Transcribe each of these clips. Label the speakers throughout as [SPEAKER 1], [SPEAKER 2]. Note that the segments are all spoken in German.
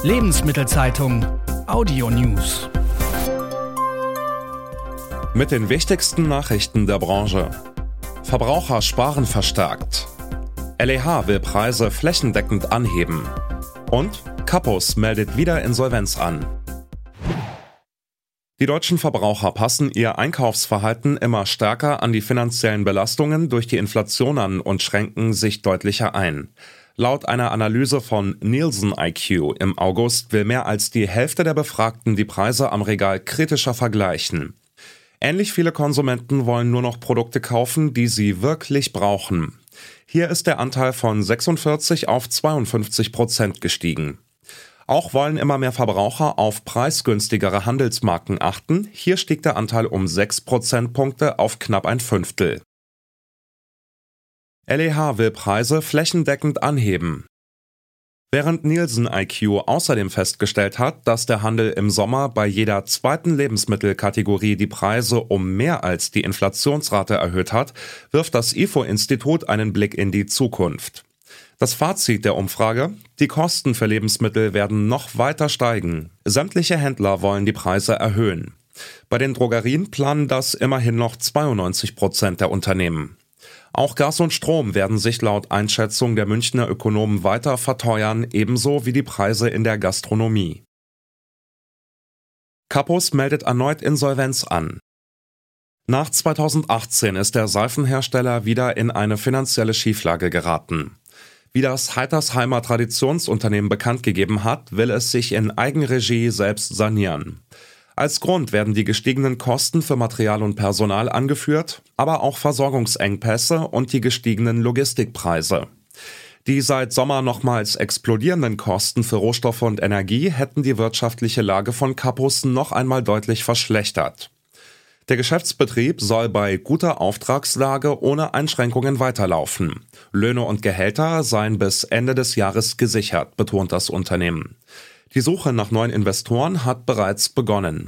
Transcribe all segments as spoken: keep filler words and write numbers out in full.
[SPEAKER 1] Lebensmittelzeitung Audio News.
[SPEAKER 2] Mit den wichtigsten Nachrichten der Branche. Verbraucher sparen verstärkt. L E H will Preise flächendeckend anheben. Und Kappos meldet wieder Insolvenz an. Die deutschen Verbraucher passen ihr Einkaufsverhalten immer stärker an die finanziellen Belastungen durch die Inflation an und schränken sich deutlicher ein. Laut einer Analyse von Nielsen I Q im August will mehr als die Hälfte der Befragten die Preise am Regal kritischer vergleichen. Ähnlich viele Konsumenten wollen nur noch Produkte kaufen, die sie wirklich brauchen. Hier ist der Anteil von sechsundvierzig auf zweiundfünfzig Prozent gestiegen. Auch wollen immer mehr Verbraucher auf preisgünstigere Handelsmarken achten. Hier stieg der Anteil um sechs Prozentpunkte auf knapp ein Fünftel. L E H will Preise flächendeckend anheben. Während Nielsen I Q außerdem festgestellt hat, dass der Handel im Sommer bei jeder zweiten Lebensmittelkategorie die Preise um mehr als die Inflationsrate erhöht hat, wirft das I F O-Institut einen Blick in die Zukunft. Das Fazit der Umfrage: Die Kosten für Lebensmittel werden noch weiter steigen. Sämtliche Händler wollen die Preise erhöhen. Bei den Drogerien planen das immerhin noch zweiundneunzig Prozent der Unternehmen. Auch Gas und Strom werden sich laut Einschätzung der Münchner Ökonomen weiter verteuern, ebenso wie die Preise in der Gastronomie. Kappos meldet erneut Insolvenz an. Nach zweitausendachtzehn ist der Seifenhersteller wieder in eine finanzielle Schieflage geraten. Wie das Heitersheimer Traditionsunternehmen bekannt gegeben hat, will es sich in Eigenregie selbst sanieren. Als Grund werden die gestiegenen Kosten für Material und Personal angeführt, aber auch Versorgungsengpässe und die gestiegenen Logistikpreise. Die seit Sommer nochmals explodierenden Kosten für Rohstoffe und Energie hätten die wirtschaftliche Lage von Kappos noch einmal deutlich verschlechtert. Der Geschäftsbetrieb soll bei guter Auftragslage ohne Einschränkungen weiterlaufen. Löhne und Gehälter seien bis Ende des Jahres gesichert, betont das Unternehmen. Die Suche nach neuen Investoren hat bereits begonnen.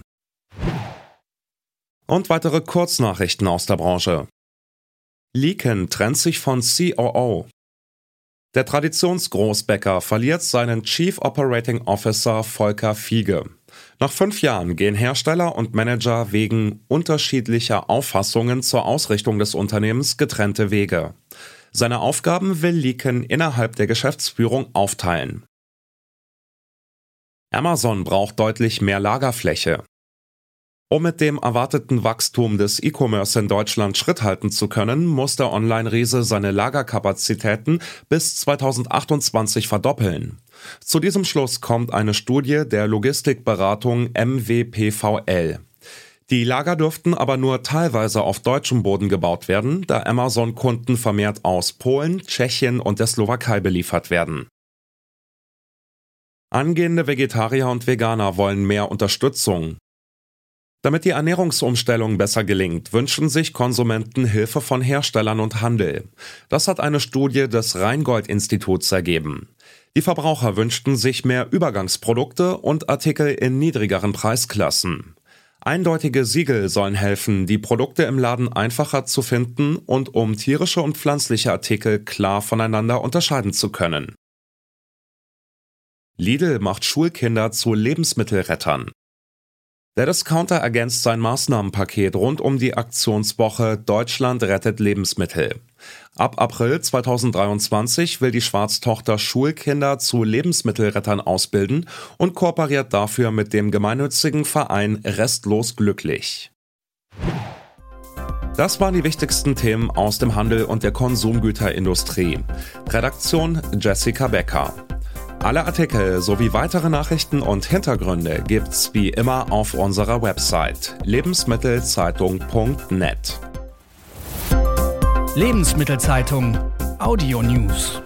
[SPEAKER 2] Und weitere Kurznachrichten aus der Branche. Leeken trennt sich von C O O. Der Traditionsgroßbäcker verliert seinen Chief Operating Officer Volker Fiege. Nach fünf Jahren gehen Hersteller und Manager wegen unterschiedlicher Auffassungen zur Ausrichtung des Unternehmens getrennte Wege. Seine Aufgaben will Leeken innerhalb der Geschäftsführung aufteilen. Amazon braucht deutlich mehr Lagerfläche. Um mit dem erwarteten Wachstum des E-Commerce in Deutschland Schritt halten zu können, muss der Online-Riese seine Lagerkapazitäten bis zweitausendachtundzwanzig verdoppeln. Zu diesem Schluss kommt eine Studie der Logistikberatung M W P V L. Die Lager dürften aber nur teilweise auf deutschem Boden gebaut werden, da Amazon-Kunden vermehrt aus Polen, Tschechien und der Slowakei beliefert werden. Angehende Vegetarier und Veganer wollen mehr Unterstützung. Damit die Ernährungsumstellung besser gelingt, wünschen sich Konsumenten Hilfe von Herstellern und Handel. Das hat eine Studie des Rheingold-Instituts ergeben. Die Verbraucher wünschten sich mehr Übergangsprodukte und Artikel in niedrigeren Preisklassen. Eindeutige Siegel sollen helfen, die Produkte im Laden einfacher zu finden und um tierische und pflanzliche Artikel klar voneinander unterscheiden zu können. Lidl macht Schulkinder zu Lebensmittelrettern. Der Discounter ergänzt sein Maßnahmenpaket rund um die Aktionswoche Deutschland rettet Lebensmittel. Ab April zweitausenddreiundzwanzig will die Schwarz-Tochter Schulkinder zu Lebensmittelrettern ausbilden und kooperiert dafür mit dem gemeinnützigen Verein Restlos Glücklich. Das waren die wichtigsten Themen aus dem Handel und der Konsumgüterindustrie. Redaktion Jessica Becker. Alle Artikel sowie weitere Nachrichten und Hintergründe gibt's wie immer auf unserer Website lebensmittelzeitung punkt net.
[SPEAKER 1] Lebensmittelzeitung Audio News.